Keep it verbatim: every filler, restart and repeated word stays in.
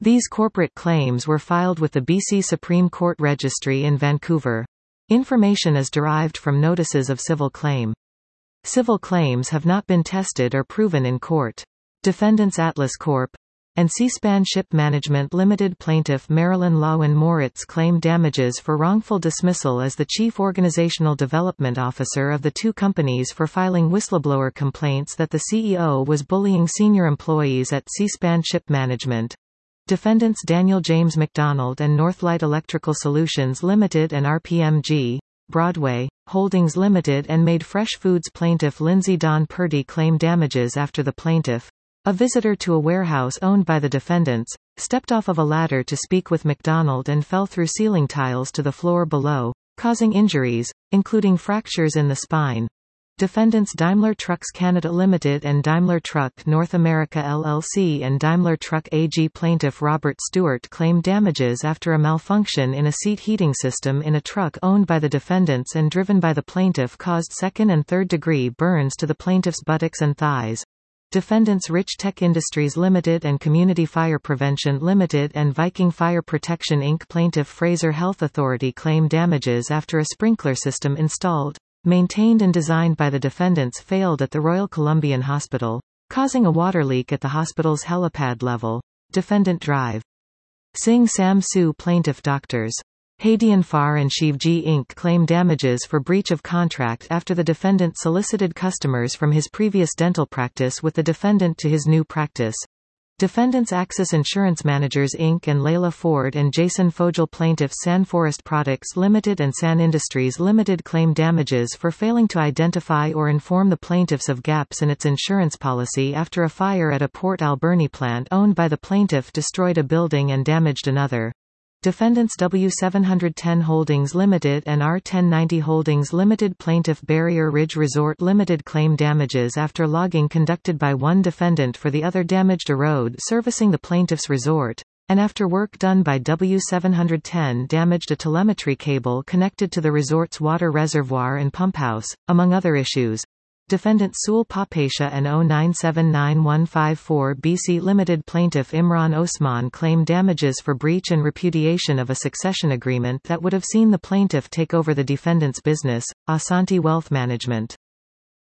These corporate claims were filed with the B C Supreme Court Registry in Vancouver. Information is derived from notices of civil claim. Civil claims have not been tested or proven in court. Defendants Atlas Corporation and Seaspan Ship Management Limited. Plaintiff Marilyn Lowen Moritz claim damages for wrongful dismissal as the chief organizational development officer of the two companies for filing whistleblower complaints that the C E O was bullying senior employees at Seaspan Ship Management. Defendants Daniel James McDonald and Northlight Electrical Solutions Limited and R P M G, Broadway, Holdings Limited and Made Fresh Foods. Plaintiff Lindsay Dawn Purdy claim damages after the plaintiff, a visitor to a warehouse owned by the defendants, stepped off of a ladder to speak with McDonald and fell through ceiling tiles to the floor below, causing injuries, including fractures in the spine. Defendants Daimler Trucks Canada Limited and Daimler Truck North America L L C and Daimler Truck A G. Plaintiff Robert Stewart claim damages after a malfunction in a seat heating system in a truck owned by the defendants and driven by the plaintiff caused second and third degree burns to the plaintiff's buttocks and thighs. Defendants Rich Tech Industries Limited and Community Fire Prevention Limited and Viking Fire Protection Incorporated. Plaintiff Fraser Health Authority claim damages after a sprinkler system installed, maintained and designed by the defendants failed at the Royal Columbian Hospital, causing a water leak at the hospital's helipad level. Defendant Drive Singh Sam Sue. Plaintiff Doctors Hadian Far and Shivji Incorporated claim damages for breach of contract after the defendant solicited customers from his previous dental practice with the defendant to his new practice. Defendants Axis Insurance Managers Incorporated and Layla Ford and Jason Fogel. Plaintiffs San Forest Products Limited and San Industries Limited claim damages for failing to identify or inform the plaintiffs of gaps in its insurance policy after a fire at a Port Alberni plant owned by the plaintiff destroyed a building and damaged another. Defendants W seven ten Holdings Limited and R ten ninety Holdings Limited. Plaintiff Barrier Ridge Resort Limited claim damages after logging conducted by one defendant for the other damaged a road servicing the plaintiff's resort, and after work done by W seven ten damaged a telemetry cable connected to the resort's water reservoir and pump house, among other issues. Defendant Sool Papasha and O nine seven nine one five four B C Limited. Plaintiff Imran Osman claim damages for breach and repudiation of a succession agreement that would have seen the plaintiff take over the defendant's business, Asanti Wealth Management.